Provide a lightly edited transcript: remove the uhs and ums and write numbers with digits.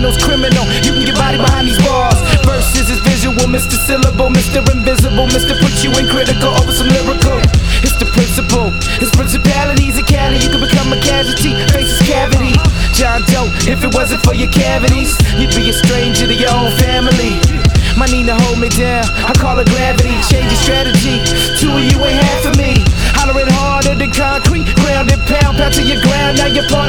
criminals criminal. You can get body behind these bars. Verses is visual, Mr. Syllable, Mr. Invisible, Mr. Put you in critical over some lyrical. It's the principle, it's principalities in Cali. You can become a casualty, face is cavity. John Doe, if it wasn't for your cavities, you'd be a stranger to your own family. My Nina hold me down, I call her gravity. Change your strategy, two of you ain't half of me. Hollering harder than concrete, ground and pound to your ground, now you're part of